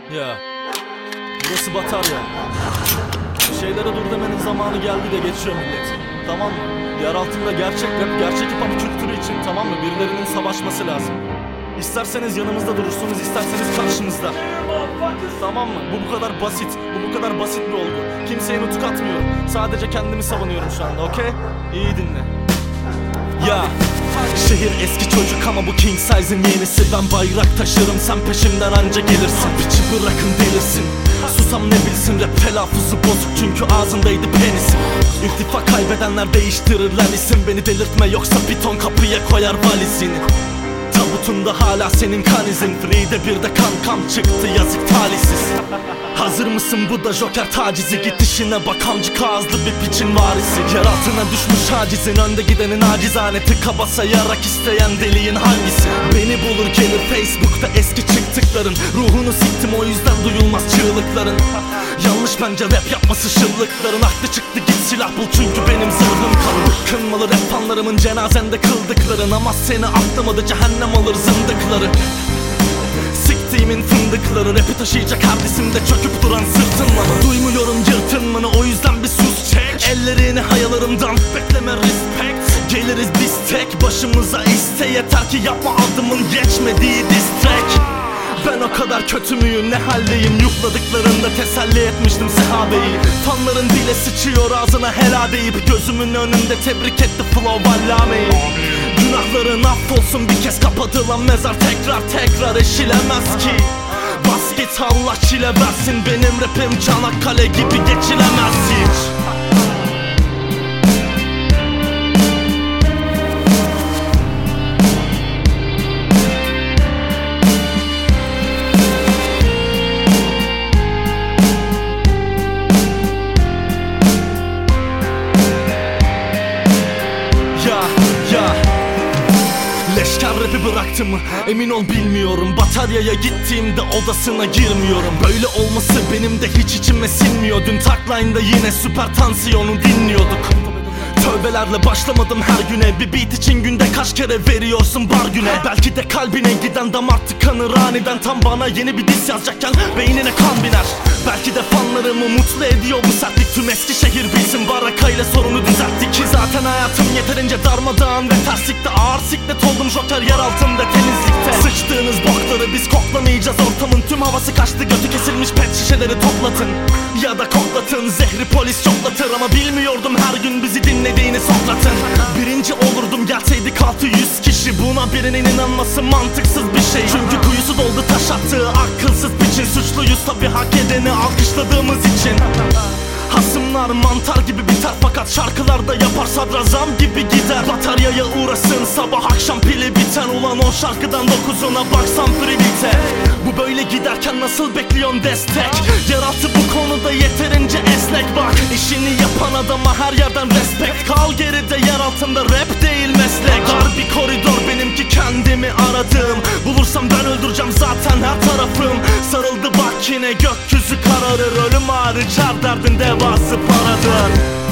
Ya burası Batarya. Şeylere dur demenin zamanı geldi de geçiyor millet. Tamam mı? Yer altında gerçek rap, gerçek hip hop kültürü için, tamam mı? Birilerinin savaşması lazım. İsterseniz yanımızda durursunuz, isterseniz karşımızda. Tamam mı? Bu kadar basit. Bu kadar basit bir olgu. Kimseye nutuk atmıyorum. Sadece kendimi savunuyorum şu anda, okey? İyi dinle. Ya şehir eski çocuk ama bu king size'ın yenisi. Ben bayrak taşırım, sen peşimden anca gelirsin. Piçi bırakın delirsin. Susam ne bilsin, rap telaffuzu bozuk çünkü ağzındaydı penisim. İltifa kaybedenler değiştirirler isim. Beni delirtme yoksa bir ton kapıya koyar valizini. Tabutunda hala senin kan izin. Free'de bir de kan çıktı, yazık talihsiz. Hazır mısın, bu da Joker tacizi. Git işine bak, amcık ağızlı bir piçin varisi. Yer altına düşmüş hacizin, önde gidenin acizane. Tıka basa yarak isteyen deliğin hangisi? Beni bulur gelir Facebook'ta eski çıktıkların. Ruhunu siktim, o yüzden duyulmaz çığlıkların. Yanlış bence rap yapması şıllıkların. Aklı çıktı, git silah bul çünkü benim zırhım kalın. Kınmalı rap fanlarımın cenazende kıldıkların. Ama seni aklamadı, cehennem alır zındıkları. Siktiğimin fındıkları, rapi taşıyacak herdesimde çöküp duran sırtınmanı. Duymuyorum yırtınmanı, o yüzden bir sus çek. Ellerini hayalarımdan bekleme respect. Geliriz biz tek başımıza, iste yeter ki yapma adımın geçmediği diss track. Ben o kadar kötü müyüm, ne haldeyim? Yuhladıklarında teselli etmiştim sahabeyi. Fanların bile sıçıyor ağzına helal deyip gözümün önünde tebrik etti flow allameyi. Günahların affolsun, bir kez kapatılan mezar tekrar eşilemez ki. Bas git, Allah çile versin, benim rapim Çanakkale gibi geçilemez hiç. Leşker rapi bıraktım mı? Emin ol bilmiyorum. Batarya'ya gittiğimde odasına girmiyorum. Böyle olması benim de hiç içime sinmiyor. Dün Takline'da yine süper tansiyonu dinliyorduk. Tövbelerle başlamadım her güne. Bir beat için günde kaç kere veriyorsun bar güne? Belki de kalbine giden damar tıkanır aniden. Tam bana yeni bir diss yazacakken beynine kan biner. Belki de fanlarımı mutlu ediyor bu sertlik. Tüm Eskişehir bilsin, barakayla sorunu düzelttik ki zaten hayatım yeterince darmadağın ve terslikte. Ağır siklet oldum Joker yer altında temizlikte. Sıçtığınız bokları biz koklamayacağız, ortamın tüm havası kaçtı. Götü kesilmiş pet şişeleri toplatın ya da koklatın. Zehri polis çoklatır ama bilmiyordum her gün bizi dinlediğini Sokrat'ın. Birinci olurdum gelseydik 600 kişi. Buna birinin inanması mantıksız bir şey. Çünkü kuyusu doldu taş attığı akılsız piçin. Suçluyuz tabi, hak edeni alkışladığımız için. Hasımlar mantar gibi biter fakat şarkılarda yapar sadrazam gibi gider. Bataryaya uğrasın sabah akşam pili biten. Ulan o şarkıdan 9'una baksam freelite. Bu böyle giderken nasıl bekliyorsun destek? Yeraltı bu konuda yeterince esnek bak. İşini yapan adama her yerden respect. Kal geride, yer altında rap değil meslek. Dar bir koridor benimki, kendimi aradığım. Bulursam ben öldüreceğim zaten her tarafım. Sarıldı bak yine gökyüzü kararır. Ölüm hariç her derdin devası paradır.